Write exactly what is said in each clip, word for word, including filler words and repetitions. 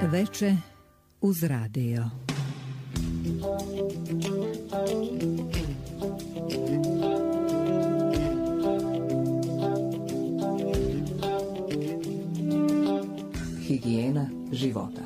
veče uz radio. Higijena života.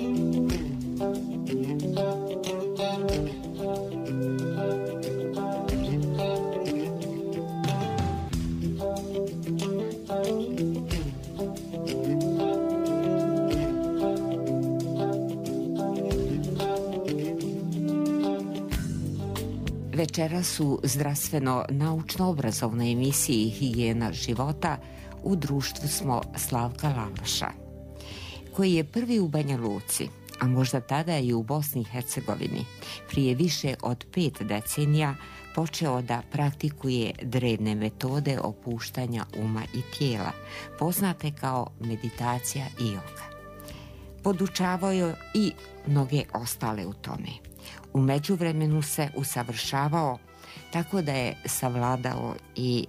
Večeras u zdravstveno-naučno-obrazovnoj emisiji Higijena života u društvu smo Slavka Lavroša, koji je prvi u Banja Luci, a možda tada i u Bosni i Hercegovini, prije više od pet decenija počeo da praktikuje drevne metode opuštanja uma i tijela, poznate kao meditacija i joga. Podučavao je i mnoge ostale u tome. U međuvremenu se usavršavao tako da je savladao i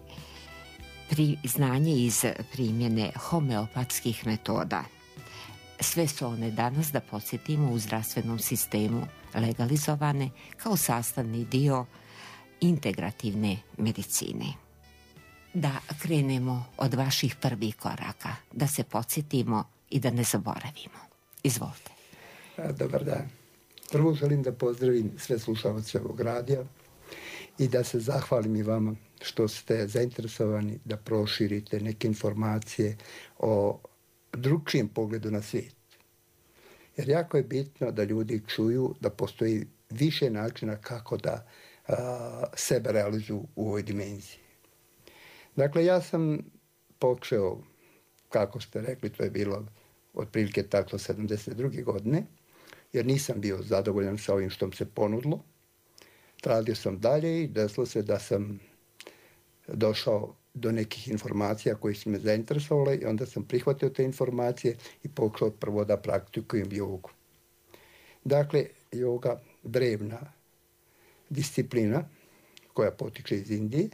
znanje iz primjene homeopatskih metoda. Sve su one danas, da podsjetimo, u zdravstvenom sistemu legalizovane kao sastavni dio integrativne medicine. Da krenemo od vaših prvih koraka, da se podsjetimo i da ne zaboravimo. Izvolite. Dobar dan. Prvo želim da pozdravim sve slušalce ovog radija i da se zahvalim i vama što ste zainteresovani da proširite neke informacije o drugčijem pogledu na svijet. Jer jako je bitno da ljudi čuju da postoji više načina kako da a, sebe realizuju u ovoj dimenziji. Dakle, ja sam počeo, kako ste rekli, to je bilo otprilike tako sedamdeset druge godine, jer nisam bio zadovoljan sa ovim što mi se ponudilo. Tražio sam dalje i desilo se da sam došao do nekih informacija koje su me zainteresovale i onda sam prihvatio te informacije i počeo prvo da praktikujem jogu. Dakle, joga, drevna disciplina koja potiče iz Indije.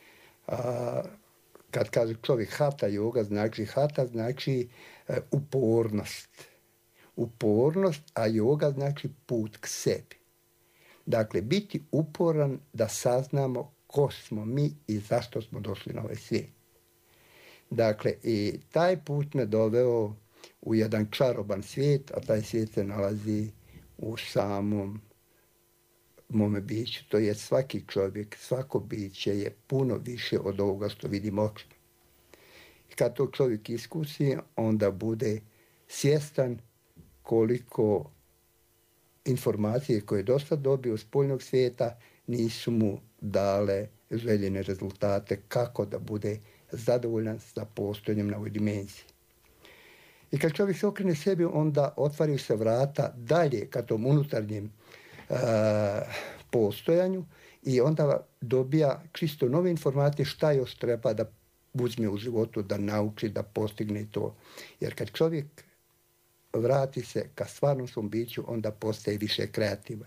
A, kad kaže čovjek hatha joga, znači hatha znači e, upornost. Upornost, a joga znači put k sebi. Dakle, biti uporan da saznamo ko smo mi i zašto smo došli na ovaj svijet. Dakle, i taj put me doveo u jedan čaroban svijet, a taj svijet se nalazi u samom mome biću. To je svaki čovjek, svako biće je puno više od ovoga što vidimo očima. I kad to čovjek iskusi, onda bude svjestan koliko informacije koje je dosta dobio s poljnog svijeta nisu mu dale željene rezultate kako da bude zadovoljan sa postojanjem na ovoj dimenziji. I kad čovjek se okrene sebi, onda otvaraju se vrata dalje ka tom unutarnjem uh, postojanju i onda dobija čisto nove informacije šta još treba da uzme u životu, da nauči, da postigne to. Jer kad čovjek vrati se ka stvarnom svom biću, onda postaje više kreativan.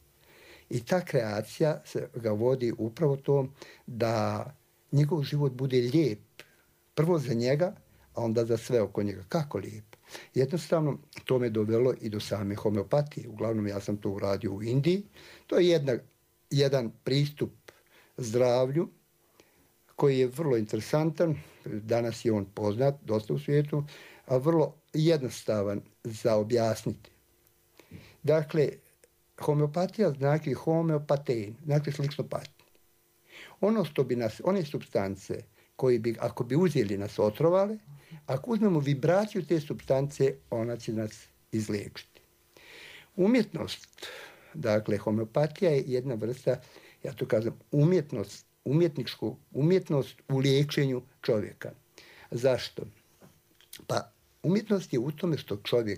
I ta kreacija se ga vodi upravo to da njegov život bude lijep. Prvo za njega, a onda za sve oko njega. Kako lijep? Jednostavno, to me dovelo i do same homeopatije. Uglavnom, ja sam to uradio u Indiji. To je jedna, jedan pristup zdravlju koji je vrlo interesantan. Danas je on poznat dosta u svijetu, a vrlo jednostavan za objasniti. Dakle, homeopatija znači homeopatein, znači slično patnji. Ono što bi nas, one supstance koje bi, ako bi uzeli, nas otrovale, ako uzmemo vibraciju te supstance, ona će nas izliječiti. Umjetnost, dakle, homeopatija je jedna vrsta, ja to kažem, umjetnost, umjetničku umjetnost u liječenju čovjeka. Zašto? Pa umjetnost je u tome što čovjek,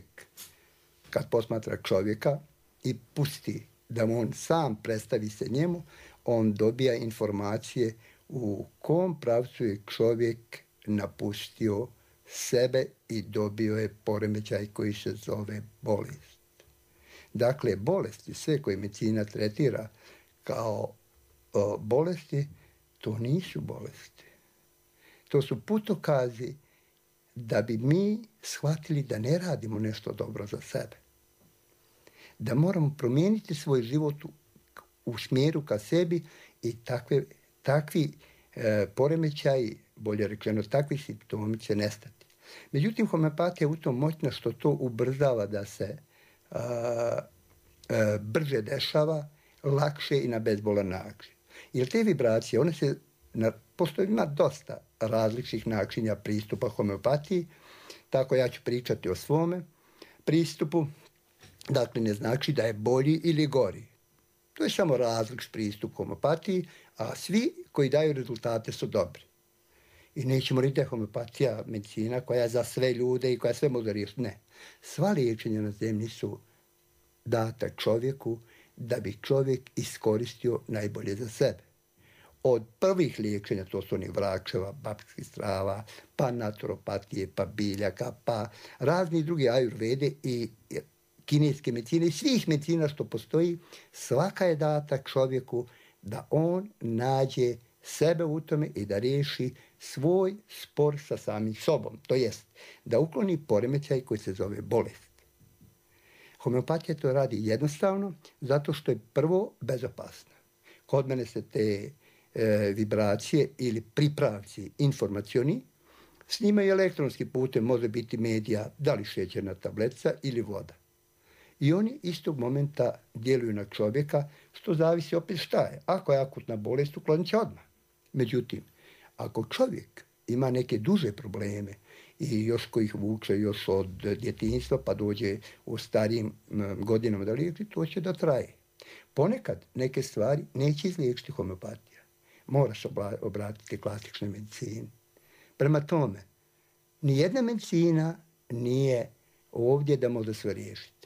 kad posmatra čovjeka i pusti da mu on sam predstavi se njemu, on dobija informacije u kom pravcu je čovjek napustio sebe i dobio je poremećaj koji se zove bolest. Dakle, bolesti, sve koje medicina tretira kao o, bolesti, to nisu bolesti. To su putokazi da bi mi shvatili da ne radimo nešto dobro za sebe. Da moramo promijeniti svoj život u, u smjeru ka sebi i takve, takvi e, poremećaji, bolje rečeno, takvi simptomi će nestati. Međutim, homeopatija je u tom moćna što to ubrzava da se a, a, brže dešava, lakše i na bezbolan način. Jer te vibracije, one se, na, postoji ima dosta različitih načina pristupa homeopatiji, tako ja ću pričati o svome pristupu. Dakle, ne znači da je bolji ili gori. To je samo različit pristup homeopatiji, a svi koji daju rezultate su dobri. I nećemo reći da je homeopatija medicina koja je za sve ljude i koja sve može riješiti. Ne. Sva liječenja na zemlji su data čovjeku da bi čovjek iskoristio najbolje za sebe. Od prvih liječenja, to su onih vračeva, babskih strava, pa naturopatije, pa biljaka, pa razni drugi ajurvede i kineske medicine i svih medicina što postoji, svaka je data čovjeku da on nađe sebe u tome i da riješi svoj spor sa samim sobom. To jest, da ukloni poremećaj koji se zove bolest. Homeopatija to radi jednostavno zato što je prvo bezopasna. Kod mene se te e, vibracije ili pripravci informacioni snimaju elektronskim putem, može biti medija, da li šećerna tabletica ili voda. I oni istog momenta djeluju na čovjeka, što zavisi opet šta je. Ako je akutna bolest, uklonit će odmah. Međutim, ako čovjek ima neke duže probleme i još kojih vuče još od djetinjstva pa dođe u starijim godinama da liječi, to će da traje. Ponekad neke stvari neće izliječiti homeopatija. Mora se obratiti klasičnoj medicini. Prema tome, nijedna medicina nije ovdje da može sve riješiti.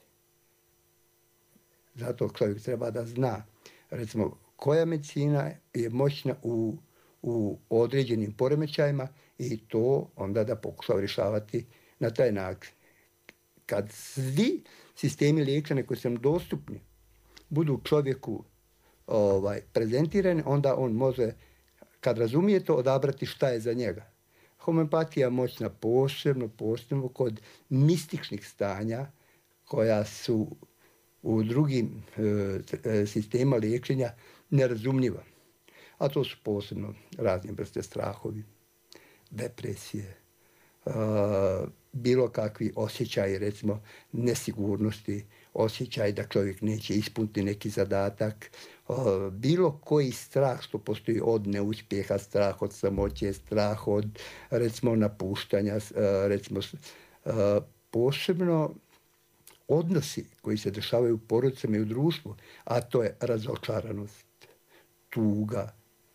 Zato čovjek treba da zna, recimo, koja medicina je moćna u, u određenim poremećajima i to onda da pokušava rješavati na taj način. Kad svi sistemi liječenja koji su nam dostupni budu čovjeku ovaj, prezentirani, onda on može, kad razumije to, odabrati šta je za njega. Homeopatija je moćna posebno, posebno kod mističnih stanja koja su u drugim e, sistema liječenja nerazumljiva. A to su posebno razne vrste strahovi, depresije, e, bilo kakvi osjećaji, recimo, nesigurnosti, osjećaj da čovjek neće ispuniti neki zadatak, e, bilo koji strah što postoji od neuspjeha, strah od samoće, strah od, recimo, napuštanja, e, recimo, e, posebno odnosi koji se dešavaju u porodicama i u društvu, a to je razočaranost, tuga,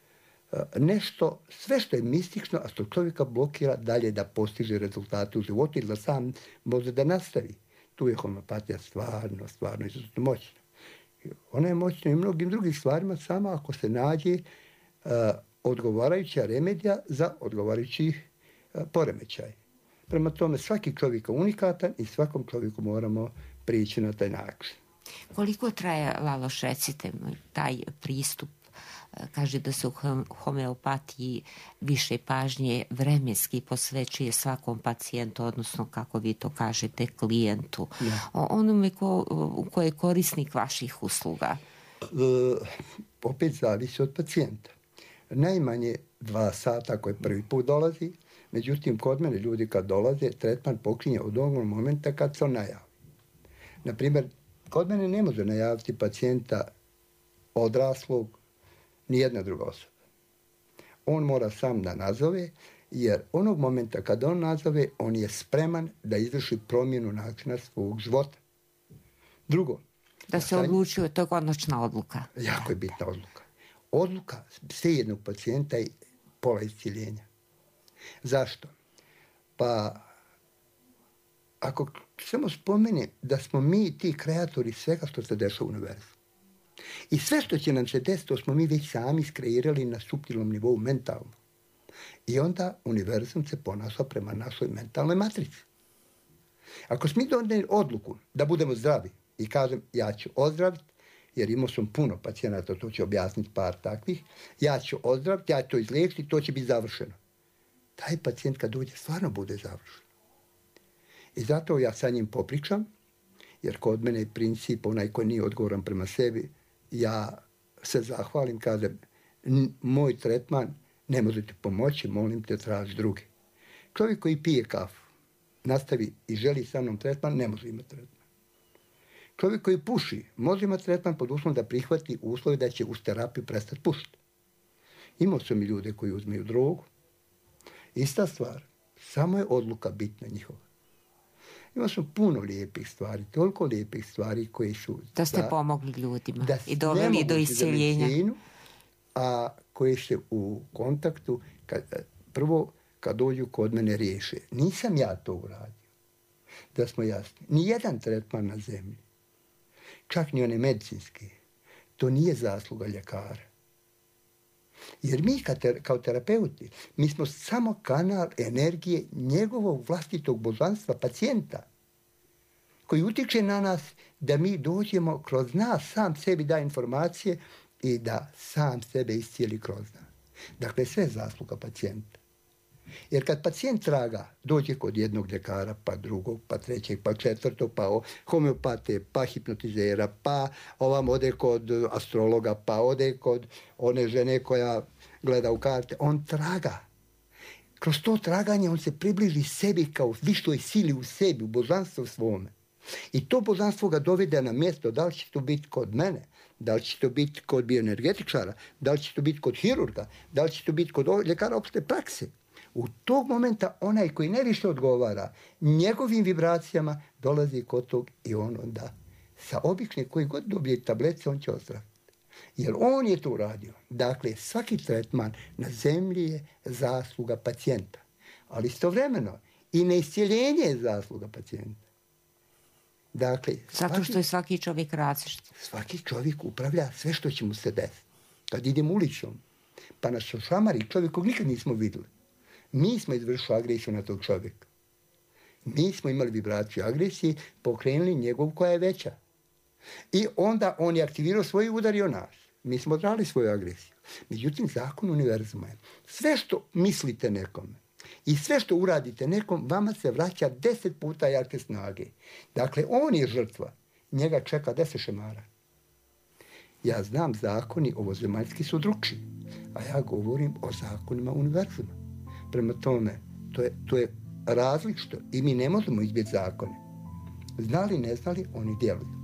nešto, sve što je mistično, a što čovjeka blokira dalje da postiže rezultate u životu ili da sam može da nastavi. Tu je homeopatija stvarno, stvarno izuzetno moćna. Ona je moćna i mnogim drugim stvarima samo ako se nađe uh, odgovarajuća remedija za odgovarajući uh, poremećaj. Prema tome, svaki čovjek je unikatan i svakom čovjeku moramo prići na taj način. Koliko traje, Laloš, recite mi, taj pristup? Kaže da se u homeopatiji više pažnje vremenski posvećuje svakom pacijentu, odnosno, kako vi to kažete, klijentu. Ja. Onome ko, ko je korisnik vaših usluga. E, opet zavisi od pacijenta. Najmanje dva sata koji prvi put dolazi, međutim, kod mene ljudi kad dolaze, tretman počinje od onog momenta kad se on najavi. Naprimjer, kod mene ne može najaviti pacijenta odraslog ni jedna druga osoba. On mora sam da nazove, jer onog momenta kad on nazove, on je spreman da izvrši promjenu načina svog života. Drugo. Da se odlučuje, to je konačna odluka. Jako je bitna odluka. Odluka sve jednog pacijenta je pola isciljenja. Zašto? Pa, ako samo spomene da smo mi ti kreatori svega što se dešava u univerzu. I sve što će nam se desiti, to smo mi već sami skreirali na suptilnom nivou mentalno. I onda univerzum se ponaša prema našoj mentalnoj matrici. Ako smo mi donijeli odluku da budemo zdravi i kažem ja ću ozdraviti, jer imao sam puno pacijenata, to ću objasniti par takvih, ja ću ozdraviti, ja ću to izliječiti, to će biti završeno. Taj pacijent kad dođe stvarno bude završen. I zato ja sa njim popričam, jer kod mene je princip onaj koji nije odgovoran prema sebi, ja se zahvalim, kažem, moj tretman ne možete pomoći, molim te, traži drugi. Čovjek koji pije kafu, nastavi i želi sa mnom tretman, ne može imati tretman. Čovjek koji puši, može imati tretman pod uslovom da prihvati uslove da će uz terapiju prestati pušiti. Imao sam i ljude koji uzmeju drogu. Ista stvar, samo je odluka bitna njihova. Imao sam puno lijepih stvari, toliko lijepih stvari koji su... Da ste da, pomogli ljudima da i doveli do iscjeljenja. Medicinu, a koji se u kontaktu, kad, prvo kad dođu kod mene riješe. Nisam ja to uradio. Da smo jasni. Nijedan tretman na zemlji, čak ni one medicinski, to nije zasluga ljekara. Jer mi kao terapeuti, mi smo samo kanal energije njegovog vlastitog božanstva, pacijenta, koji utiče na nas da mi dođemo kroz nas, sam sebi da informacije i da sam sebe iscijeli kroz nas. Dakle, sve je zasluga pacijenta. Jer kad pacijent traga, dođe kod jednog ljekara, pa drugog, pa trećeg, pa četvrtog, pa homeopate, pa hipnotizera, pa ovam ode kod astrologa, pa ode kod one žene koja gleda u karte, on traga. Kroz to traganje on se približi sebi kao višoj sili u sebi, u božanstvu svome. I to božanstvo ga dovede na mjesto, da li će to biti kod mene, da li će to biti kod bioenergetičara, da li će to biti kod hirurga, da li će to biti kod ljekara opšte prakse. U tog momenta onaj koji najviše odgovara njegovim vibracijama dolazi kod tog i on onda sa obične koji god dobije tablete on će ozdraviti. Jer on je to uradio. Dakle, svaki tretman na zemlji je zasluga pacijenta. Ali istovremeno i neiscjeljenje je zasluga pacijenta. Dakle, Zato svaki, što je svaki čovjek različit. Svaki čovjek upravlja sve što će mu se desiti. Kad idemo ulicom, pa nas šamari čovjek kog nikad nismo vidjeli. Mi smo izvršili agresiju na tog čovjeka. Mi smo imali vibraciju agresije, pokrenuli njegov koja je veća. I onda on je aktivirao svoj udar i o nas. Mi smo odrali svoju agresiju. Međutim, zakon univerzuma je. Sve što mislite nekome i sve što uradite nekom, vama se vraća deset puta jake snage. Dakle, on je žrtva. Njega čeka deset šemara. Ja znam, zakoni ovozemaljski su drugčiji, a ja govorim o zakonima univerzuma. Prema tome, to je, to je različito i mi ne možemo izbjeći zakone. Znali, ne znali, oni djeluju.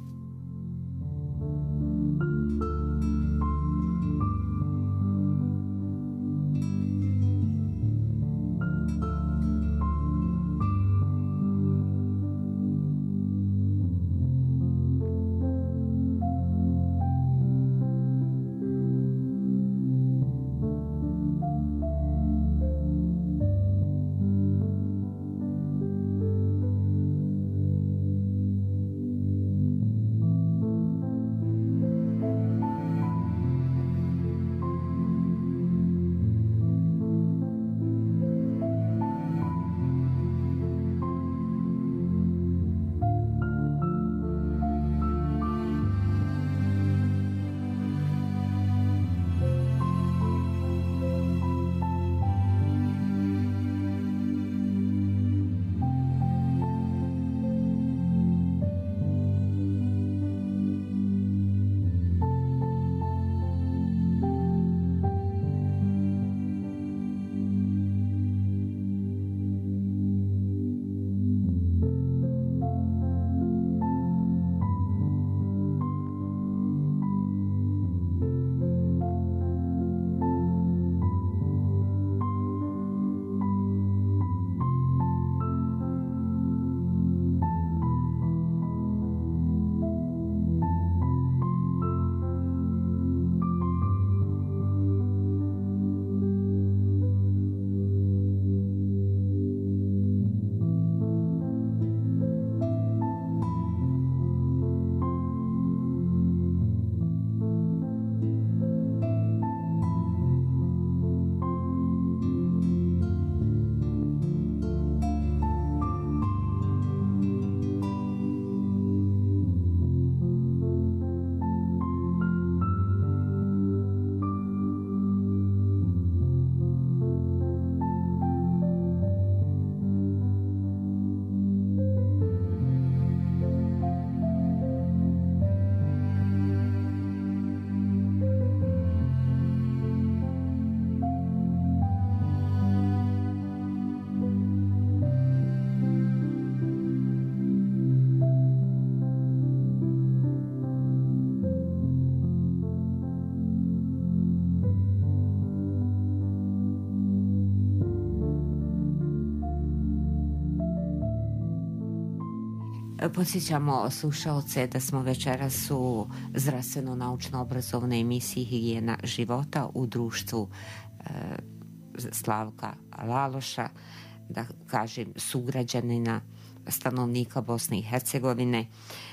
Podsjećamo slušaoce da smo večeras u zdravstveno-naučno-obrazovnoj emisiji Higijena života u društvu e, Slavka Laloša, da kažem sugrađanina, stanovnika Bosne i Hercegovine,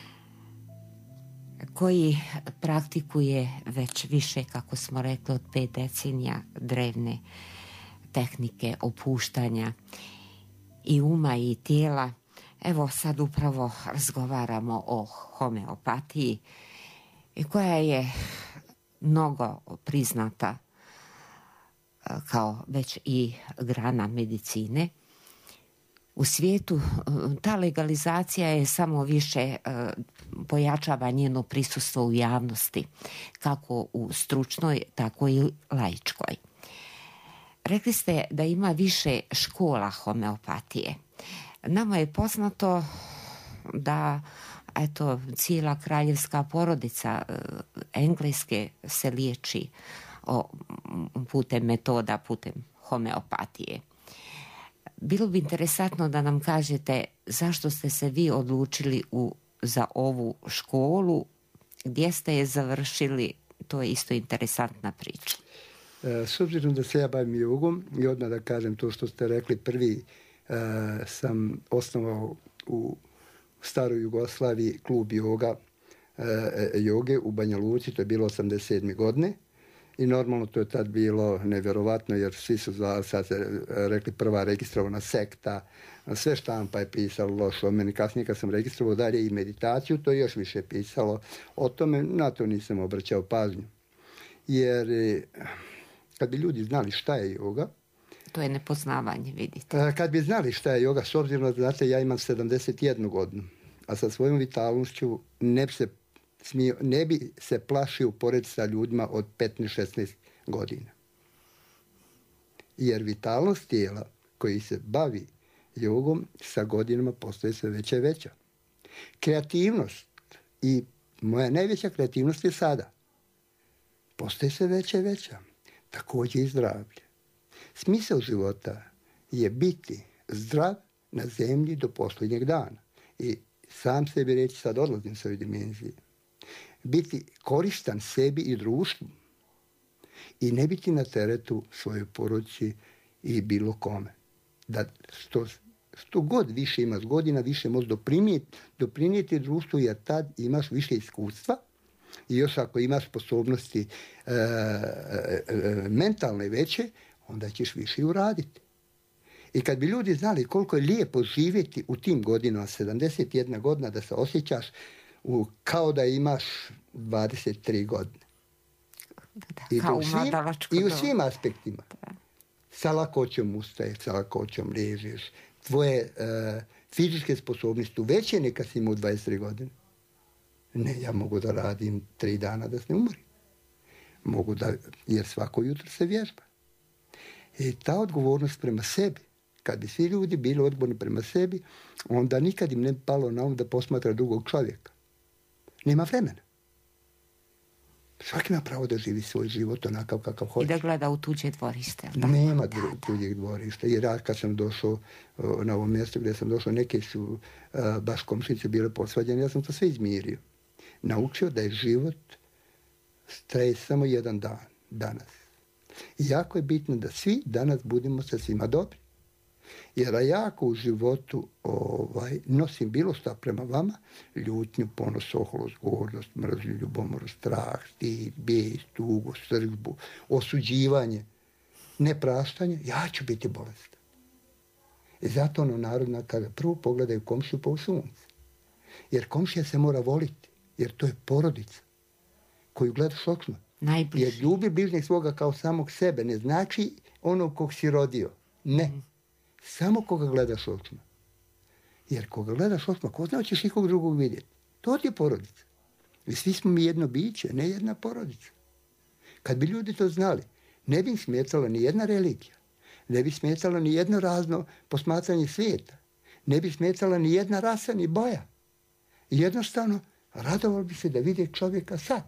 koji praktikuje već više, kako smo rekli, od pet decenija drevne tehnike opuštanja i uma i tijela. Evo sad upravo razgovaramo o homeopatiji koja je mnogo priznata kao već i grana medicine. U svijetu ta legalizacija je samo više pojačava njeno prisustvo u javnosti, kako u stručnoj, tako i laičkoj. Rekli ste da ima više škola homeopatije. Nama je poznato da eto, cijela kraljevska porodica engleske se liječi o, putem metoda, putem homeopatije. Bilo bi interesantno da nam kažete zašto ste se vi odlučili u, za ovu školu, gdje ste je završili, to je isto interesantna priča. S obzirom da se ja bavim jogom i odmah da kažem to što ste rekli, prvi uh, sam osnovao u staroj Jugoslaviji klub joga, uh, joge u Banja Luci, to je bilo osamdeset sedme godine. I normalno to je tad bilo nevjerovatno jer svi su zvali, sad se rekli prva registrovana sekta, sve štampa je pisalo lošo o meni. Kasnije kad sam registrovao dalje i meditaciju, to je još više pisalo o tome, na to nisam obraćao pažnju. Jer kad bi ljudi znali šta je joga, to je nepoznavanje, vidite. Kad bi znali šta je joga, s obzirom da, znate, ja imam sedamdeset jednu godinu, a sa svojom vitalnošću ne bi se smio, ne bi se plašio pored sa ljudima od petnaest šesnaest godina. Jer vitalnost tijela koji se bavi jogom sa godinama postaje sve veća i veća. Kreativnost i moja najveća kreativnost je sada. Postaje sve veća i veća. Također i zdravlje. Smisao života je biti zdrav na zemlji do posljednjeg dana. I sam sebi reći, sad odlazim s ove dimenzije. Biti koristan sebi i društvu i ne biti na teretu svojoj porodici i bilo kome. Da što, što god više imaš godina, više možeš doprinijeti, doprinijeti društvu jer tad imaš više iskustva i još ako imaš sposobnosti e, e, mentalne veće, onda ćeš više uraditi. I kad bi ljudi znali koliko je lijepo živjeti u tim godinama, sedamdeset jedna godina, da se osjećaš u, kao da imaš dvadeset tri godine. Da, I, kao u svim, I u svim aspektima. Da. Sa lakoćom ustaješ, sa lakoćom ležeš. Tvoje uh, fizičke sposobnosti su veće nek kad si imao dvadeset tri godine. Ne, ja mogu da radim tri dana da se ne umorim. Mogu da, jer svako jutro se vježba. I ta odgovornost prema sebi, kad bi svi ljudi bili odgovorni prema sebi, onda nikad im ne bi palo na um da posmatra drugog čovjeka. Nema vremena. Svaki ima pravo da živi svoj život onakav kakav hoće. I da gleda u tuđe dvorište. Da? Nema da, da. tuđeg dvorišta. Jer ja kad sam došao uh, na ovo mjesto gdje sam došao, neke su uh, baš komšice bile posvađane, ja sam to sve izmirio. Naučio da je život traje samo jedan dan, danas. I jako je bitno da svi danas budemo sa svima dobri. Jer jako u životu ovaj, nosim bilo šta prema vama, ljutnju, ponos, oholost, gordost, mržnju, ljubomoru, strah, stid, bijes, tugu, srdbu, osuđivanje, nepraštanje, ja ću biti bolestan. I zato ono narodna kaže, prvo pogledaju komšiju pa u sunce. Jer komšija se mora voliti, jer to je porodica koju gledaš očno. Najbliži. Jer ljubi bližnjeg svoga kao samog sebe ne znači ono kog si rodio. Ne. Mm. Samo koga gledaš očima. Jer koga gledaš očima, ko zna ćeš nikog drugog vidjeti. To ti je porodica. I svi smo mi jedno biće, ne jedna porodica. Kad bi ljudi to znali, ne bi im smetala ni jedna religija. Ne bi smetala ni jedno razno posmatranje svijeta. Ne bi smetala ni jedna rasa, ni boja. I jednostavno, radovalo bi se da vidi čovjeka sad.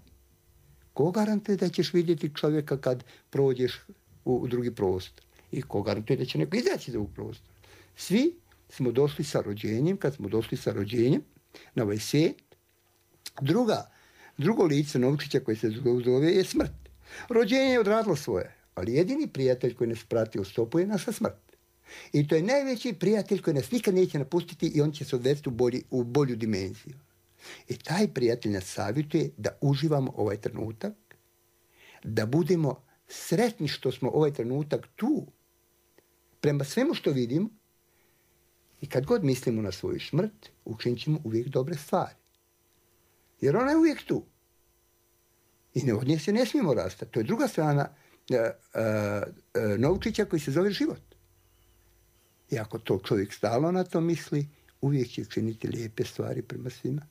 Ko garantuje da ćeš vidjeti čovjeka kad prođeš u, u drugi prostor? I ko garantuje da će neko izaći iz ovog prostora? Svi smo došli sa rođenjem, kad smo došli sa rođenjem, na ovaj svijet. Druga, drugo lice novčića koje se zove je smrt. Rođenje je odradilo svoje, ali jedini prijatelj koji nas prati u stopu je naša smrt. I to je najveći prijatelj koji nas nikad neće napustiti i on će se odvesti u, bolji, u bolju dimenziju. I taj prijatelj nas savjetuje da uživamo ovaj trenutak, da budemo sretni što smo ovaj trenutak tu, prema svemu što vidimo, i kad god mislimo na svoju smrt, učinit ćemo uvijek dobre stvari. Jer ona je uvijek tu. I od nje se ne smijemo rastati. To je druga strana uh, uh, novčića koji se zove život. I ako to čovjek stalno na to misli, uvijek će činiti lijepe stvari prema svima.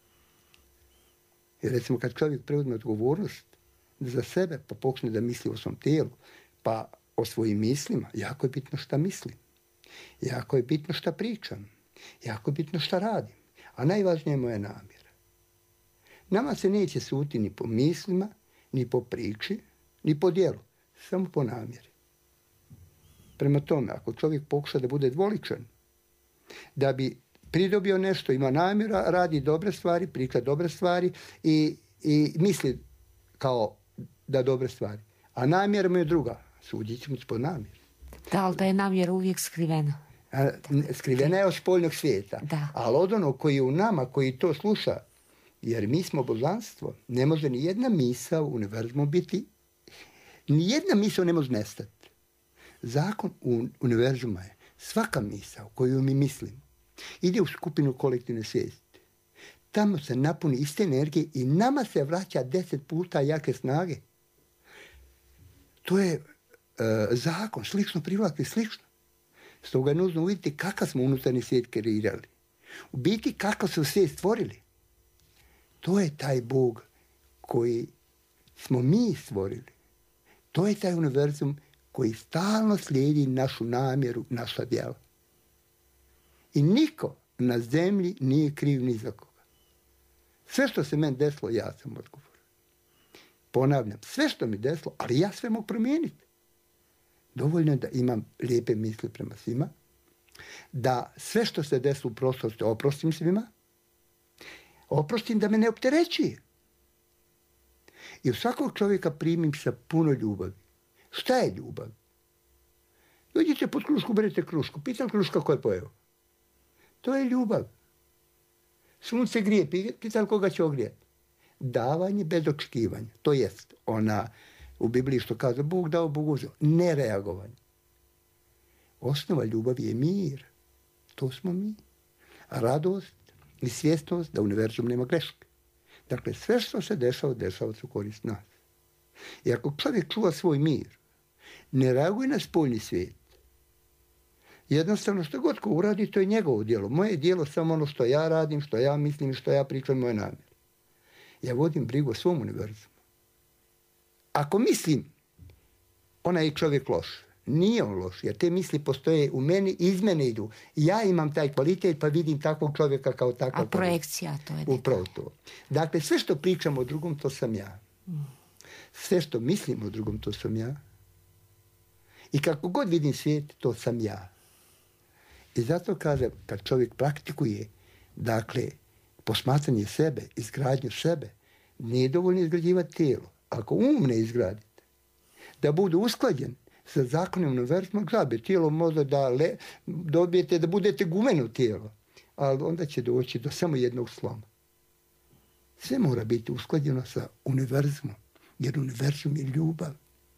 Jer recimo kad čovjek preuzme odgovornost za sebe, pa počne da misli o svom tijelu, pa o svojim mislima, jako je bitno šta mislim. Jako je bitno šta pričam. Jako je bitno šta radim. A najvažnije je moja namjera. Nama se neće suditi ni po mislima, ni po priči, ni po djelu. Samo po namjeri. Prema tome, ako čovjek pokuša da bude dvoličan, da bi pridobio nešto, ima namjera, radi dobre stvari, priča dobre stvari i, i misli kao da dobre stvari. A namjera mu je druga. Sudit ćemo po namjeri. Da, ali da je namjera uvijek skrivena. A, skrivena je od spoljnog svijeta. Da. Ali od onog koji je u nama, koji to sluša, jer mi smo božanstvo, ne može ni jedna misao u univerzumu biti, ni jedna misao ne može nestati. Zakon univerzuma je svaka misao koju mi mislimo ide u skupinu kolektivne svijesti. Tamo se napuni iste energije i nama se vraća deset puta jake snage. To je e, zakon, slično privlači, slično. Stoga je nužno uvidjeti kakav smo unutarnji svijet kreirali. U biti kakav su svijet stvorili. To je taj Bog koji smo mi stvorili. To je taj univerzum koji stalno slijedi našu namjeru, naša djela. I niko na zemlji nije kriv ni za koga. Sve što se meni desilo, ja sam odgovoran. Ponavljam, sve što mi desilo, ali ja sve mogu promijeniti. Dovoljno je da imam lijepe misli prema svima, da sve što se desilo u prošlosti oprostim svima, oprostim da me ne opterećuje. I u svakog čovjeka primim sa puno ljubavi. Šta je ljubav? Dođite pod krušku, berete krušku. Pitam kruška ko je pojeo. To je ljubav. Sunce grije, pitam koga će ogrijati. Davanje bez očekivanja. To jest ona u Bibliji što kaže Bog dao, Bog uzeo. Nereagovanje. Osnova ljubavi je mir. To smo mi. A radost i svjesnost da univerzum nema greške. Dakle, sve što se dešava, dešava se u korist nas. I ako čovjek čuva svoj mir, ne reaguje na spoljni svijet, jednostavno što god ko uradi, to je njegovo djelo. Moje djelo samo ono što ja radim, što ja mislim, što ja pričam, moje namjere. Ja vodim brigu o svom univerzumu. Ako mislim, onaj je čovjek loš. Nije on loš, jer te misli postoje u meni, iz mene idu. Ja imam taj kvalitet, pa vidim takvog čovjeka kao takav. A projekcija to je. Upravo to. Dakle, sve što pričam o drugom, to sam ja. Mm. Sve što mislim o drugom, to sam ja. I kako god vidim svijet, to sam ja. I zato kaže, kad čovjek praktikuje, dakle, posmatranje sebe, izgradnju sebe, nije dovoljno izgrađivati tijelo. Ako um ne izgradite, da bude usklađen sa zakonom univerzuma, grabe tijelo možda da le, dobijete da budete gumeno tijelo, ali onda će doći do samo jednog sloma. Sve mora biti usklađeno sa univerzumom, jer univerzum je ljubav.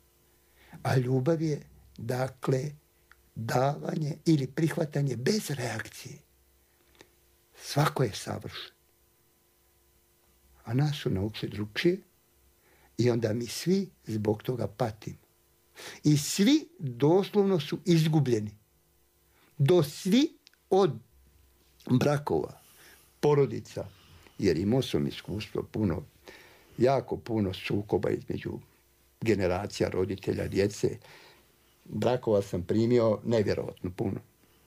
A ljubav je, dakle, davanje ili prihvatanje bez reakcije. Svako je savršen. A nas su naučili drugčije i onda mi svi zbog toga patimo. I svi doslovno su izgubljeni. Do svi od brakova, porodica, jer imao sam iskustvo puno, jako puno sukoba između generacija, roditelja, djece. Brakova sam primio nevjerojatno puno.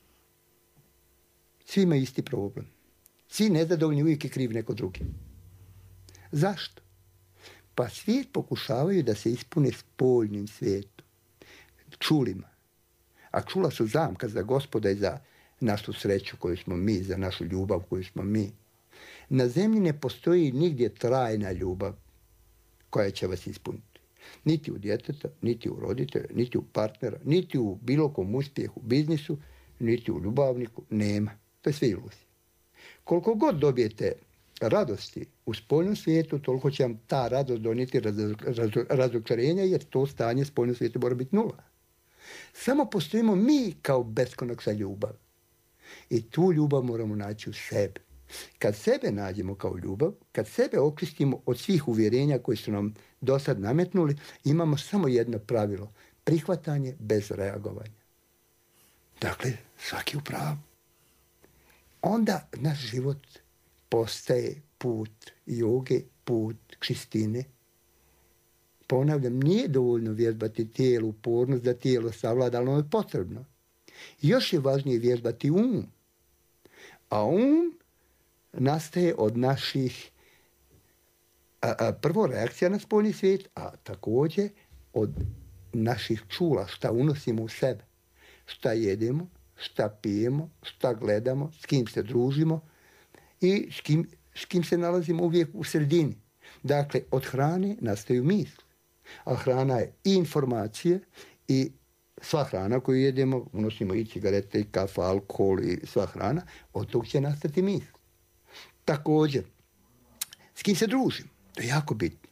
Svi imaju isti problem. Svi nezadovoljni, uvijek je kriv neko drugi. Zašto? Pa svi pokušavaju da se ispune spoljnim svijetom, čulima. A čula su zamka za Gospoda i za našu sreću koju smo mi, za našu ljubav koju smo mi. Na zemlji ne postoji nigdje trajna ljubav koja će vas ispuniti. Niti u djeteta, niti u roditelja, niti u partnera, niti u bilo kom uspjehu, biznisu, niti u ljubavniku. Nema. To je sve iluzija. Koliko god dobijete radosti u spoljnom svijetu, toliko će vam ta radost donijeti razočarenja, jer to stanje spoljnom svijetu mora biti nula. Samo postojimo mi kao beskonačna ljubav. I tu ljubav moramo naći u sebi. Kad sebe nađemo kao ljubav, kad sebe očistimo od svih uvjerenja koji su nam do sad nametnuli, imamo samo jedno pravilo. Prihvatanje bez reagovanja. Dakle, svaki u pravu. Onda naš život postaje put joge, put čistine. Ponavljam, nije dovoljno vježbati tijelo, upornost da tijelo savlada, ali ono je potrebno. Još je važnije vježbati um. A um nastaje od naših, a, a, prvo reakcija na spoljni svijet, a također od naših čula, šta unosimo u sebe. Šta jedemo, šta pijemo, šta gledamo, s kim se družimo i s kim, s kim se nalazimo uvijek u sredini. Dakle, od hrane nastaju misli. A hrana je i informacije i sva hrana koju jedemo, unosimo i cigarete, i kafa, alkohol i sva hrana, od tog će nastati misli. Također, s kim se družimo, to je jako bitno.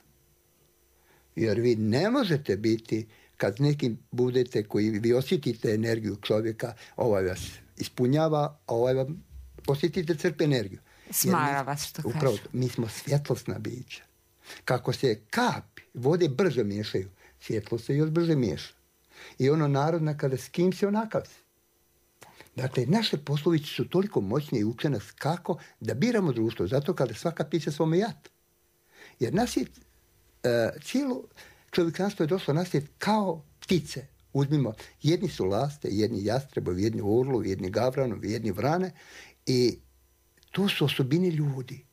Jer vi ne možete biti, kad s nekim budete koji vi osjetite energiju čovjeka, ovaj vas ispunjava, a ovaj vam osjetite crpe energiju. Smara vas, što kažu. Upravo, mi smo svjetlosna bića. Kako se kapi vode brzo miješaju, svjetlo se još brže miješa. I ono narodna, kada s kim se onakav se. Dakle, naše poslovice su toliko moćne i uče nas kako da biramo društvo. Zato kada svaka piće svome jatu. Jer nas je, uh, cijelo čovječanstvo je došlo nas je kao ptice. Uzmimo, jedni su laste, jedni jastrebovi, jedni orlovi, jedni gavranovi, jedni vrane. I to su osobine ljudi.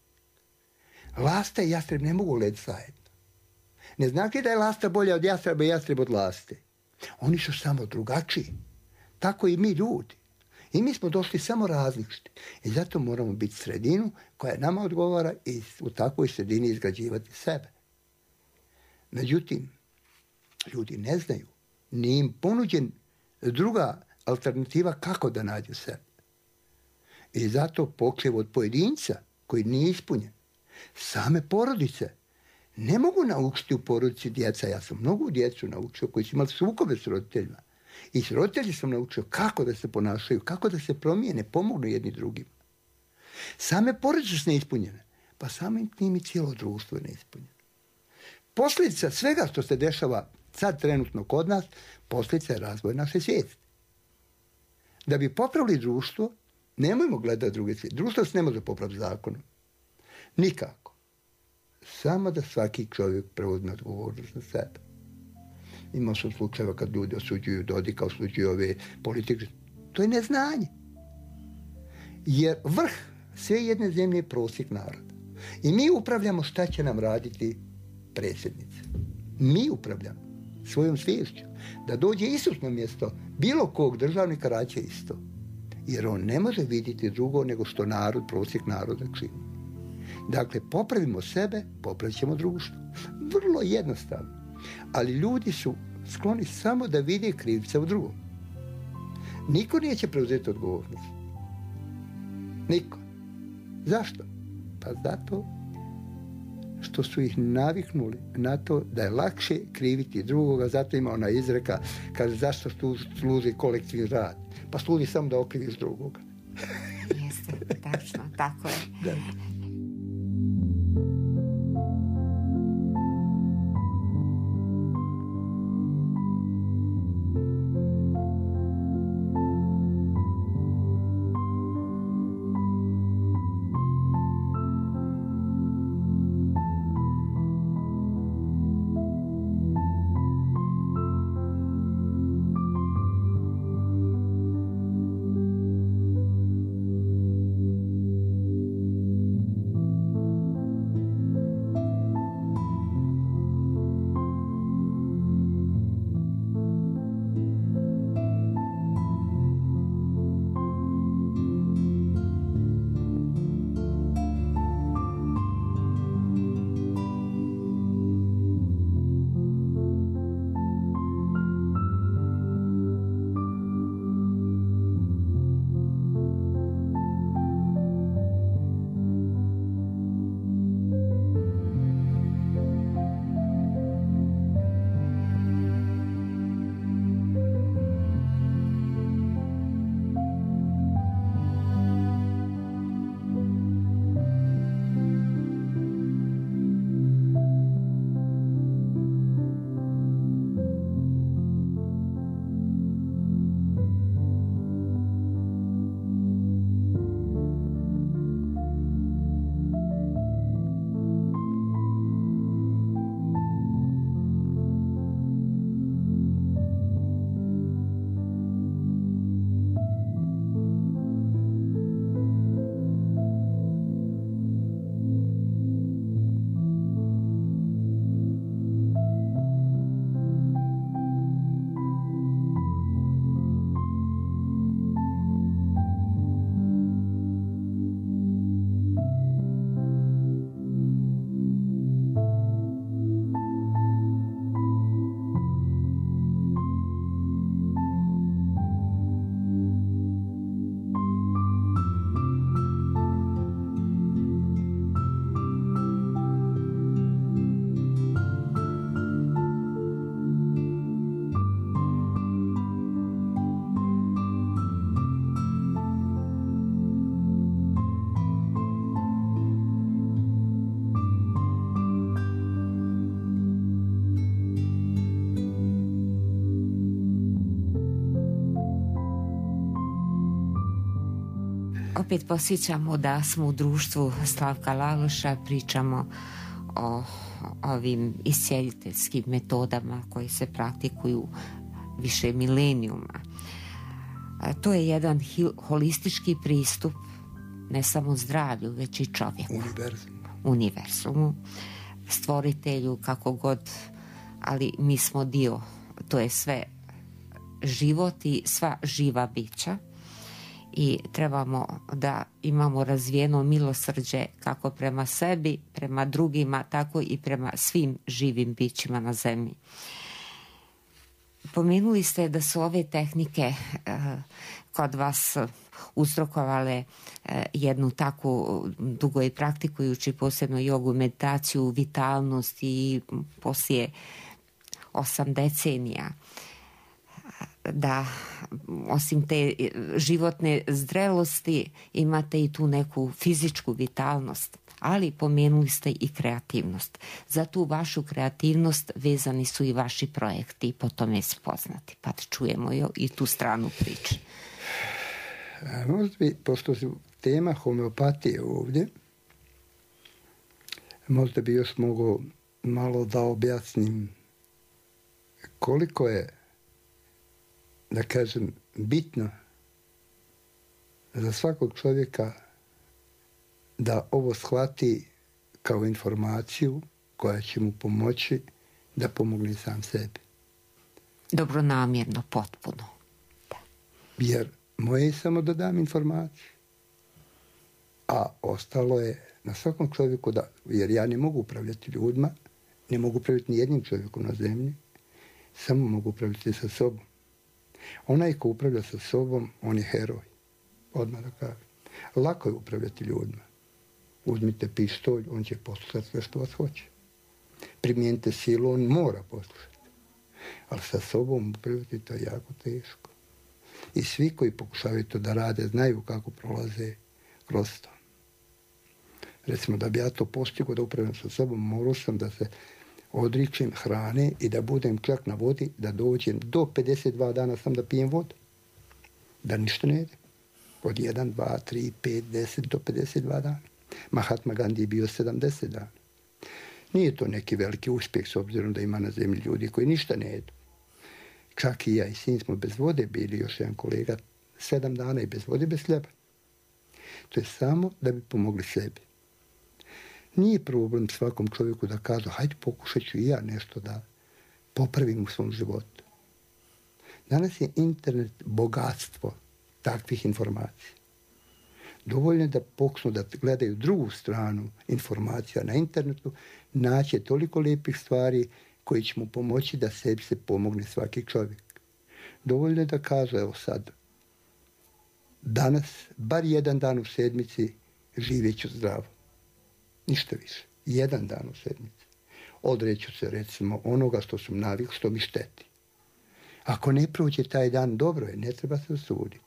Lasta i jastreb ne mogu leti zajedno. Ne znači da je lasta bolja od jastreba i jastreb od laste. Oni su samo drugačiji. Tako i mi ljudi. I mi smo došli samo različiti. I zato moramo biti sredinu koja nama odgovara i u takvoj sredini izgrađivati sebe. Međutim, ljudi ne znaju. Nije im ponuđen druga alternativa kako da nađu sebe. I zato počev od pojedinca koji nije ispunjen. Same porodice ne mogu naučiti u porodici djeca. Ja sam mnogo djecu naučio koji su imali sukobe s roditeljima. I s roditelji sam naučio kako da se ponašaju, kako da se promijene, pomognu jedni drugima. Same porodice su neispunjene, pa samim tim i cijelo društvo je neispunjeno. Posljedica svega što se dešava sad trenutno kod nas, posljedica je razvoj naše svijesti. Da bi popravili društvo, nemojmo gledati druge svijete. Društvo se ne može popraviti zakonom. Nikako. Samo da svaki čovjek preuzme odgovornost na sebe. Imao su slučajeva kad ljudi osuđuju Dodika, osuđuju ove politike. To je neznanje. Jer vrh sve jedne zemlje je prosjek naroda. I mi upravljamo šta će nam raditi predsjednica. Mi upravljamo svojom sviješću. Da dođe Isus na mjesto bilo kog državnika raće isto. Jer on ne može vidjeti drugo nego što narod, prosjek naroda čini. Dakle, popravimo sebe, popravit ćemo društvo. Vrlo jednostavno. Ali ljudi su skloni samo da vide krivca u drugom. Niko neće preuzeti odgovornost. Niko. Zašto? Pa zato što su ih naviknuli na to da je lakše kriviti drugoga. Zato ima ona izreka, kaže zašto služi kolektivni rad. Pa služi samo da okriviš drugoga. Jeste, tačno, tako je. Da. Opet posjećamo da smo u društvu Slavka Laloša, pričamo o ovim iscijeljiteljskim metodama koji se praktikuju više milenijuma. To je jedan holistički pristup ne samo zdravlju, već i čovjeku. Univerzum. Univerzumu, stvoritelju, kako god, ali mi smo dio, to je sve život i sva živa bića i trebamo da imamo razvijeno milosrđe kako prema sebi, prema drugima, tako i prema svim živim bićima na zemlji. Pomenuli ste da su ove tehnike eh, kod vas uzrokovale eh, jednu takvu dugo i praktikujući posebno jogu, meditaciju, vitalnost i poslije osam decenija da osim te životne zrelosti imate i tu neku fizičku vitalnost, ali pomenuli ste i kreativnost. Za tu vašu kreativnost vezani su i vaši projekti i po tome spoznati, pa čujemo i tu stranu priče. Možda bi, pošto su tema homeopatije ovdje, možda bi još mogao malo da objasnim koliko je, da kažem, bitno za svakog čovjeka da ovo shvati kao informaciju koja će mu pomoći da pomogne sam sebi. Dobronamjerno, potpuno. Da. Jer moje je samo da dam informaciju. A ostalo je na svakom čovjeku da, jer ja ne mogu upravljati ljudima, ne mogu upravljati ni jednim čovjekom na zemlji, samo mogu upravljati sa sobom. Onaj ko upravlja sa sobom, on je heroj. Odmah da kažem. Lako je upravljati ljudima. Uzmite pištolj, on će poslušati sve što vas hoće. Primijenite silu, on mora poslušati. Ali sa sobom upravljati to je jako teško. I svi koji pokušavaju to da rade, znaju kako prolaze kroz to. Recimo, da bi ja to postigao da upravljam sa sobom, morao sam da se odričem hrane i da budem čak na vodi, da dođem do pedeset dva dana sam da pijem vodu. Da ništa ne jedem. Od jedan, dva, tri, pet, deset do pedeset dva dana. Mahatma Gandhi je bio sedamdeset dana. Nije to neki veliki uspjeh s obzirom da ima na zemlji ljudi koji ništa ne jedu. Čak i ja i sin smo bez vode bili, još jedan kolega, sedam dana i bez vode, bez hljeba. To je samo da bi pomogli sebi. Nije problem svakom čovjeku da kaže, hajde pokušat ću i ja nešto da popravim u svom životu. Danas je internet bogatstvo takvih informacija. Dovoljno je da pokušnu da gledaju drugu stranu informacija na internetu, naće toliko lijepih stvari koji će mu pomoći da sebi se pomogne svaki čovjek. Dovoljno je da kaže, evo sad, danas, bar jedan dan u sedmici, živjet ću zdravo. Ništa više. Jedan dan u sedmici. Odreću se, recimo, onoga što sam navikao, što mi šteti. Ako ne prođe taj dan, dobro je, ne treba se osuditi.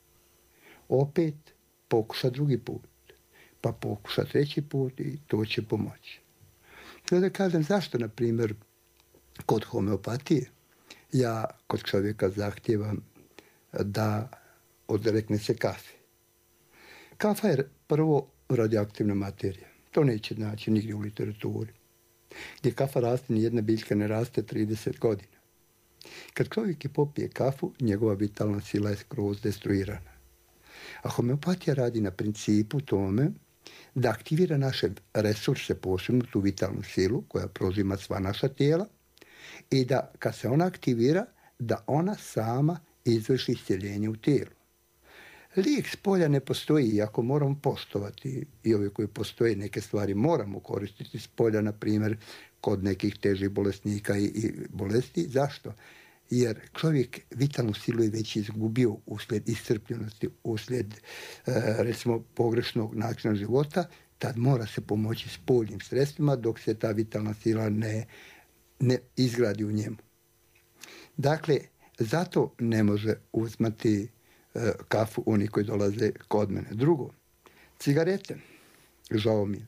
Opet pokuša drugi put. Pa pokuša treći put i to će pomoći. Sada da kažem zašto, na primjer, kod homeopatije, ja kod čovjeka zahtijevam da odrekne se kafe. Kafa je prvo radioaktivna materija. To neće naći nigdje u literaturi. Gdje kafa raste, nijedna biljka ne raste trideset godina. Kad čovjek je popije kafu, njegova vitalna sila je skroz destruirana. A homeopatija radi na principu tome da aktivira naše resurse, posebno tu vitalnu silu koja prožima sva naša tijela i da kad se ona aktivira, da ona sama izvrši iscjeljenje u tijelu. Lijek s polja ne postoji, iako moramo poštovati i ove koje postoje, neke stvari moramo koristiti s polja, na primjer, kod nekih težih bolesnika i, i bolesti. Zašto? Jer čovjek vitalnu silu je već izgubio uslijed iscrpljenosti, uslijed, e, recimo, pogrešnog načina života, tad mora se pomoći s poljnim sredstvima dok se ta vitalna sila ne, ne izgradi u njemu. Dakle, zato ne može uzmati e, kafu oni koji dolaze kod mene. Drugo, cigarete. Žao mi je.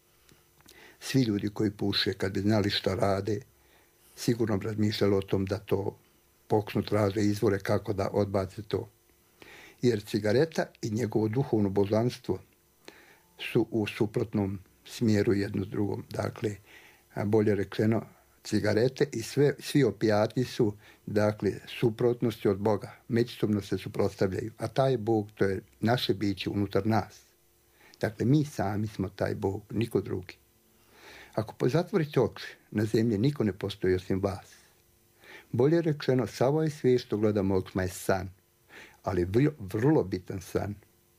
Svi ljudi koji puše, kad bi znali šta rade, sigurno bi razmišljali o tom da to pokušnu traže izvore kako da odbace to. jer cigareta i njegovo duhovno božanstvo su u suprotnom smjeru jedno s drugom. Dakle, bolje rečeno, cigarete i sve, svi opijati su, dakle, suprotnosti od Boga. Međusobno se suprotstavljaju. A taj Bog, to je naše biće unutar nas. Dakle, mi sami smo taj Bog, niko drugi. Ako zatvorite oči, na zemlji niko ne postoji osim vas. Bolje rečeno, samo je sve što gledamo očima je san, ali vrlo, vrlo bitan san.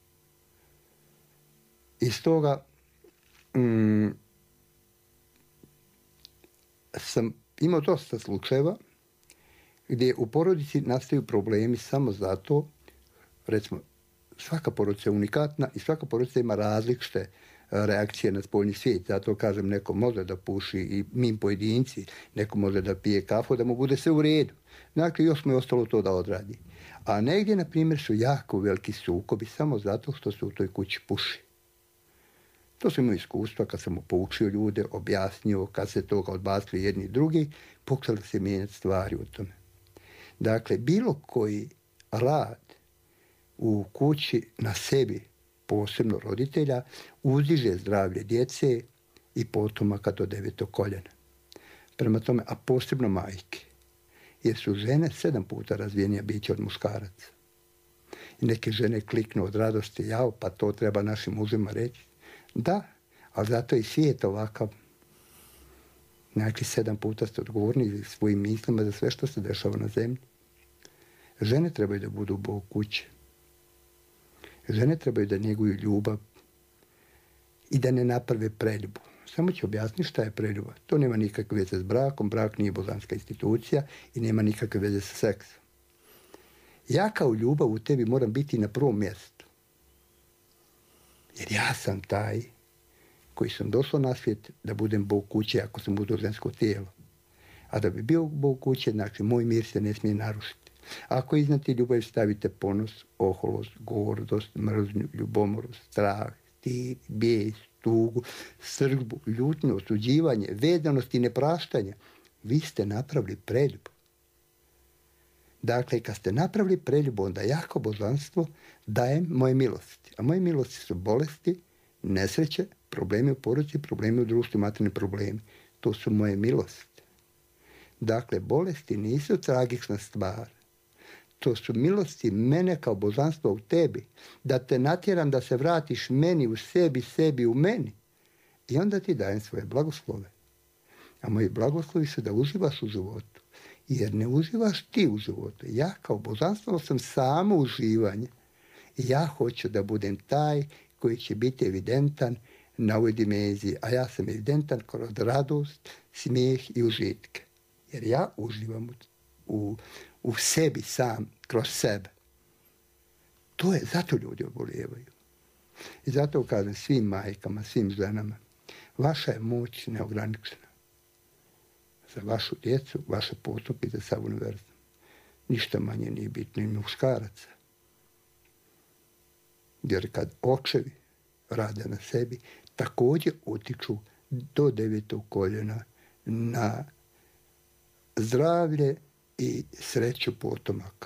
Iz toga mm, sam imao dosta slučajeva gdje u porodici nastaju problemi samo zato, recimo, svaka porodica je unikatna i svaka porodica ima različite reakcije na spoljni svijet. Zato kažem, neko može da puši i mi pojedinci, neko može da pije kafu, da mu bude sve u redu. Dakle, još mu je ostalo to da odradi. A negdje, na primjer, su jako veliki sukobi samo zato što se u toj kući puši. To sam imao iskustva kad sam poučio ljude, objasnio, kad se toga odbacili jedni i drugi, pokušali se mijenjati stvari u tome. Dakle, bilo koji rad u kući na sebi, posebno roditelja, uzdiže zdravlje djece i potomaka do devetog koljena. Prema tome, a posebno majke, jer su žene sedam puta razvijenija bića od muškaraca. I neke žene kliknu od radosti, jao, pa to treba našim mužima reći. Da, ali zato i svijet ovakav. Znači, sedam puta ste odgovorni svojim mislima za sve što se dešava na zemlji. Žene trebaju da budu Bog kuće. Žene trebaju da njeguju ljubav i da ne naprave preljubu. Samo ću objasniti šta je preljuba. To nema nikakve veze s brakom, brak nije božanska institucija i nema nikakve veze sa seksom. Ja kao ljubav u tebi moram biti na prvom mjestu. Jer ja sam taj koji sam došao na svijet da budem Bog kuće ako sam budu žensko tijelo. A da bi bio Bog kuće, znači moj mir se ne smije narušiti. Ako iznad te ljubavi stavite ponos, oholost, gordost, mržnju, ljubomorost, strah, stid, bijes, tugu, srdbu, ljutnju, osuđivanje, vedanost i nepraštanje, vi ste napravili preljubu. Dakle, kad ste napravili preljubu, onda jako božanstvo dajem moje milosti. A moje milosti su bolesti, nesreće, problemi u porodici, problemi u društvu, materijalni problemi. To su moje milosti. Dakle, bolesti nisu tragična stvar. To su milosti mene kao božanstva u tebi. Da te natjeram da se vratiš meni u sebi, sebi u meni. I onda ti dajem svoje blagoslove. A moji blagoslovi su da uživaš u životu. Jer ne uživaš ti u životu. Ja kao božanstvo sam samo uživanje. I ja hoću da budem taj koji će biti evidentan na ovoj dimenziji. A ja sam evidentan kroz radost, smijeh i užitke. Jer ja uživam u, u sebi sam, kroz sebe. To je, zato ljudi obolijevaju. I zato kažem svim majkama, svim ženama, vaša je moć neograničena. Za vašu djecu, vaše potomke, za sav univerzum. Ništa manje nije bitno i muškaraca. Jer kad očevi rade na sebi, također utiču do devetog koljena na zdravlje i sreću potomaka.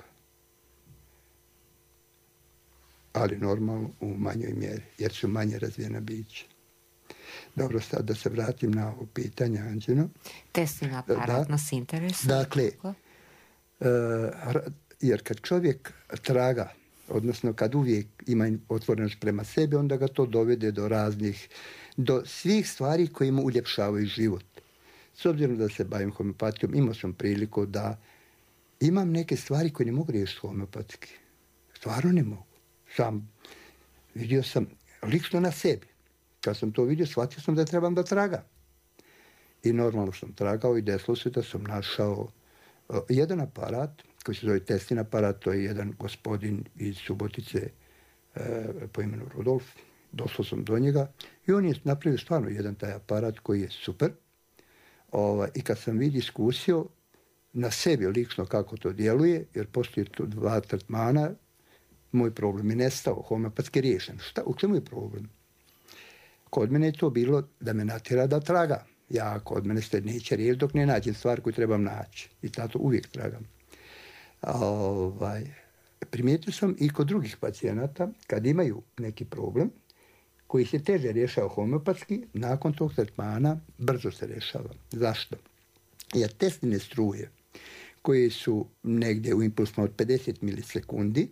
Ali normalno u manjoj mjeri, jer su manje razvijena bića. Dobro, sad da se vratim na ovo pitanje, Anđino. Teslin aparat nas interesuje. Dakle, uh, jer kad čovjek traga, odnosno kad uvijek ima otvorenost prema sebi, onda ga to dovede do raznih, do svih stvari koje mu uljepšavaju život. S obzirom da se bavim homeopatijom, imao sam priliku da imam neke stvari koje ne mogu riješiti homeopatski. Stvarno ne mogu. Sam vidio sam lično na sebi. Kad sam to vidio, shvatio sam da trebam da tragam. I normalno sam tragao i desilo se da sam našao uh, jedan aparat koji se zove Teslin aparat, to je jedan gospodin iz Subotice uh, po imenu Rudolf. Došao sam do njega i on je napravio stvarno jedan taj aparat koji je super. Ovaj, I kad sam vidi iskusio na sebi lično kako to djeluje, jer postoji tu dva tretmana, moj problem je nestao, homeopatski riješen. Šta, u čemu je problem? Kod mene je to bilo da me natjera da tragam. Ja kod mene ste neće riješiti dok ne nađem stvar koju trebam naći. I zato uvijek tragam. Ovaj, primijetio sam i kod drugih pacijenata, kad imaju neki problem koji se teže rješava homeopatski, nakon tog tretmana brzo se rješava. Zašto? Jer Tesline struje, koje su negdje u impulsima od pedeset milisekundi,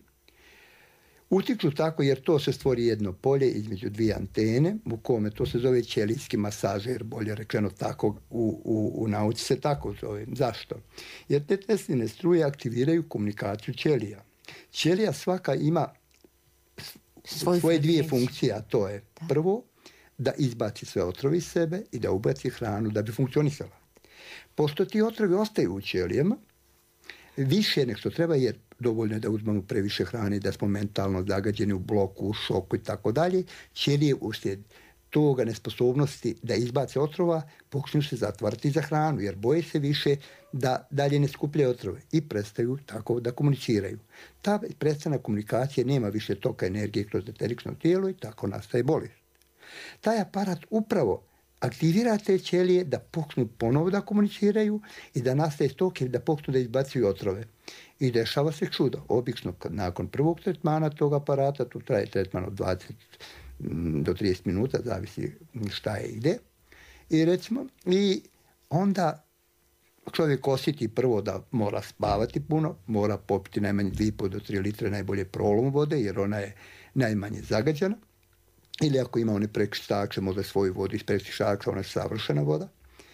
utiču tako jer to se stvori jedno polje između dvije antene, u kome to se zove ćelijski masažer, bolje rečeno tako, u, u, u nauci se tako zove. Zašto? Jer te Tesline struje aktiviraju komunikaciju ćelija. Ćelija svaka ima Svoj svoje dvije reći. funkcije, a to je da. prvo, da izbaci sve otrove iz sebe i da ubaci hranu da bi funkcionisala. Pošto ti otrovi ostaju u ćelijama, više nek što treba, jer dovoljno je da uzmemo previše hrane, da smo mentalno zagađeni u bloku, u šoku i tako dalje, ćelije uslijed toga nesposobnosti da izbace otrova počnu se zatvarati za hranu, jer boje se više da dalje ne skupljaju otrove i prestaju tako da komuniciraju. Ta prestana komunikacije nema više toka energije kroz eterično tijelo i tako nastaje bolest. Taj aparat upravo aktivira te ćelije da počnu ponovo da komuniciraju i da nastaje stok da počnu da izbacuju otrove. I dešava se čudo. Obično nakon prvog tretmana tog aparata, tu traje tretman od dvadeset do trideset minuta, zavisi šta je i gde. I recimo, i onda čovjek osjeti prvo da mora spavati puno, mora popiti najmanje dvije i po do tri litre najbolje prolom vode, jer ona je najmanje zagađena. Ili ako ima one prečistače, možda svoju vodu iz prečistača, ona je savršena voda.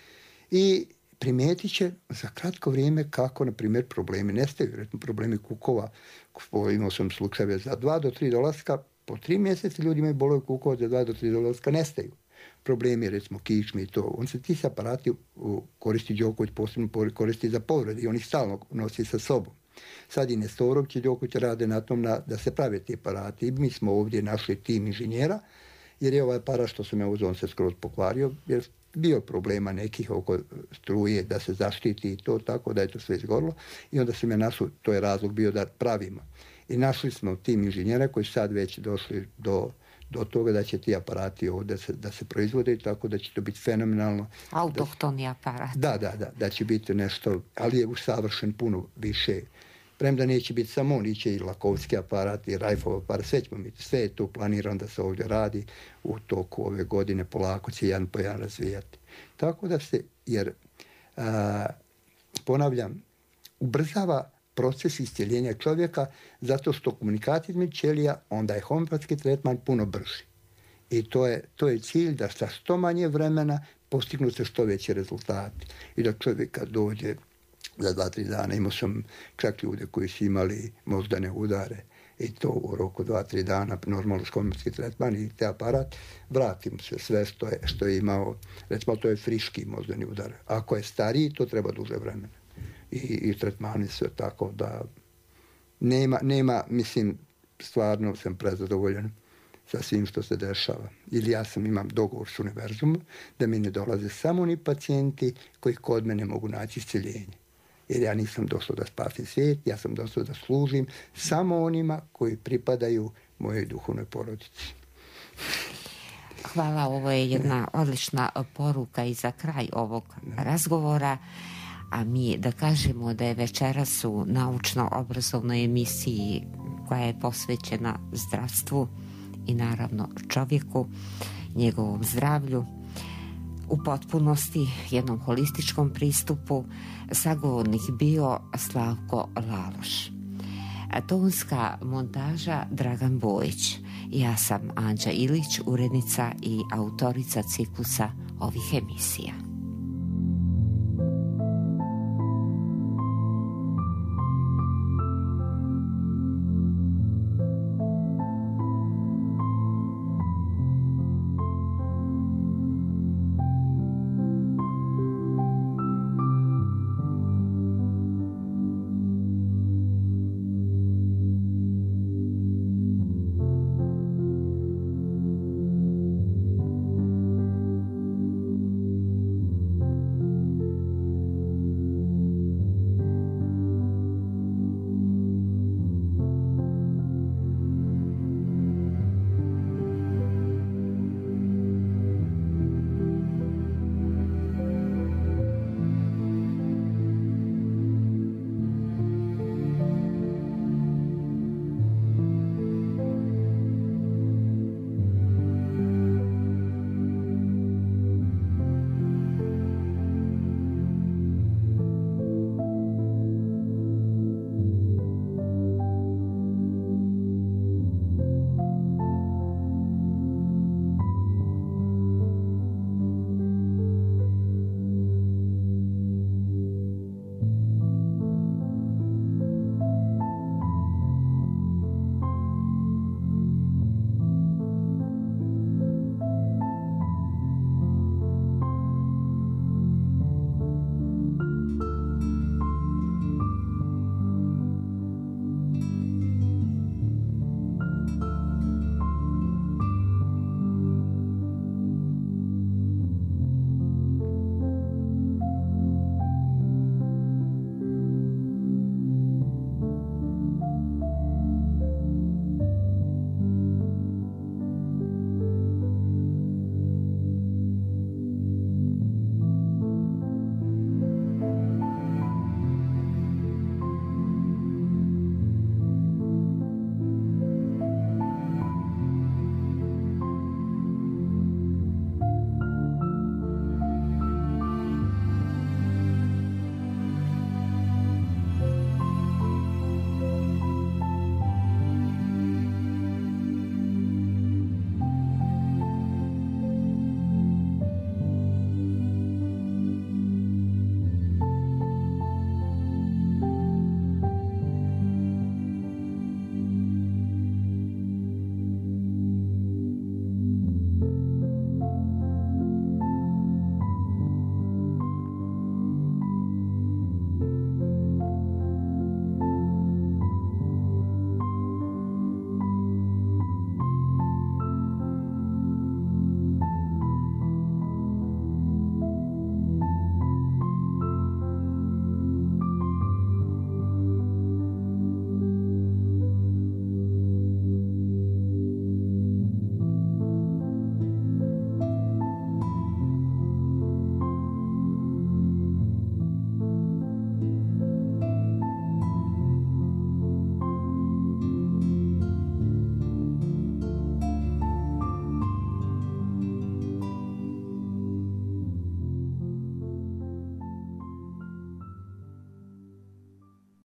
I primijetit će za kratko vrijeme kako, na primjer, problemi nestaju. Recimo, problemi kukova, imao sam slučajeve za dva do tri dolaska, po tri mjeseca ljudi imaju bolove kukova, za dva do tri dolaska nestaju. Problemi, recimo, kičmi i to. On se ti se aparati koristi Đoković, posebno koristi za povrede i on ih stalno nosi sa sobom. Sad i Nestorović i Đoković rade na tom na, da se prave ti aparati. I mi smo ovdje našli tim inženjera, jer je ovaj aparat što sam ja uzeo, on se skroz pokvario, jer bio problema nekih oko struje da se zaštiti i to, tako da je to sve izgorilo. I onda sam ja našao, to je razlog bio da pravimo. I našli smo tim inženjera koji sad već došli do, do toga da će ti aparati ovdje se, da se proizvode, tako da će to biti fenomenalno. Autohtoni aparat. Da, da, da, da će biti nešto, ali je usavršen puno više. Premda neće biti samo on, iće i Lakovski aparat i Rajfov aparat, sve ćemo biti, sve je to planirano da se ovdje radi u toku ove godine, polako će jedan po jedan razvijati. Tako da se, jer a, ponavljam, ubrzava proces iscjeljenja čovjeka zato što komunikacija između ćelija, onda je homeopatski tretman puno brži. I to je, to je cilj da sa što manje vremena postignu se što veći rezultati. I da čovjeka dođe za dva, tri dana, imao sam čak ljude koji su imali moždane udare i to u roku dva, tri dana, normalno homeopatski tretman i te aparat, vratim se sve što je, što je imao, recimo to je friški moždani udar. Ako je stariji, to treba duže vremena. I, i tretmani su tako da nema, nema, mislim, stvarno sam prezadovoljan sa svim što se dešava. Ili ja sam imam dogovor s univerzumom da mi ne dolaze samo oni pacijenti koji kod mene mogu naći iscjeljenje. Jer ja nisam došao da spasim svijet, ja sam došao da služim samo onima koji pripadaju mojoj duhovnoj porodici. Hvala, ovo je jedna odlična poruka i za kraj ovog razgovora. A mi da kažemo da je večeras u naučno-obrazovnoj emisiji koja je posvećena zdravstvu i naravno čovjeku, njegovom zdravlju, u potpunosti jednom holističkom pristupu sagovornik bio Slavko Laloš. Tonska montaža Dragan Bojić. Ja sam Anđa Ilić, urednica i autorica ciklusa ovih emisija.